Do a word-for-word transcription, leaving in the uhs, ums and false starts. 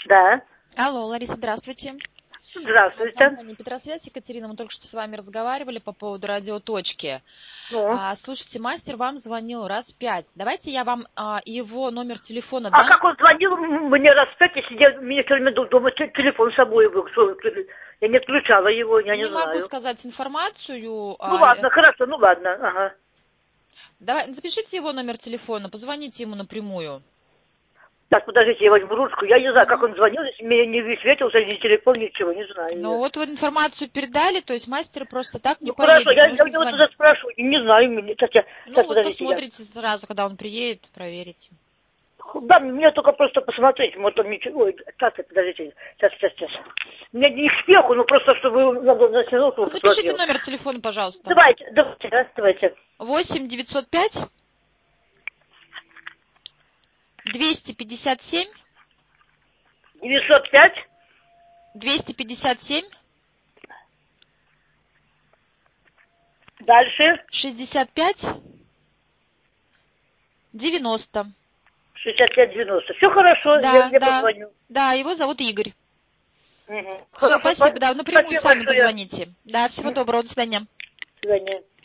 Да. Алло, Лариса, здравствуйте. Здравствуйте. Компания Петросвязь, Екатерина, мы только что с вами разговаривали по поводу радиоточки. Ну. А, слушайте, мастер вам звонил раз пять. Давайте я вам а, его номер телефона А дам. как он звонил мне раз пять, если я, мне все время дома телефон с собой был. Я не отключала его, я не, Не знаю. могу сказать информацию. Ну а, ладно, хорошо, ну ладно. Ага. Давай, запишите его номер телефона, позвоните ему напрямую. Так, подождите, я возьму ручку. Я не знаю, как он звонил, если мне не высветился, ни телефон, ничего, не знаю. Ну вот вы информацию передали, то есть мастер просто так не Ну поедет. хорошо, я, я нужно у него звонить. тогда спрошу, не знаю, мне- сейчас, я, Ну сейчас вот подождите. Я. посмотрите сразу, когда он приедет, проверите. Да, мне только просто посмотреть, вот он ничего. Ой, так, подождите, сейчас, сейчас, сейчас. Мне не к спеху, но просто чтобы надо на минуту Ну, запишите номер телефона, пожалуйста. Давайте, давайте, да, давайте. восемь девятьсот пять двести пятьдесят семь девятьсот пять двести пятьдесят семь дальше шестьдесят пять девяносто. шестьдесят пять девяносто. Все хорошо, Да, я, я да, позвоню. да, его зовут Игорь. Угу. Все, Хорошо, спасибо, да, напрямую спасибо сами большое. позвоните. Да, всего доброго, до свидания. До свидания.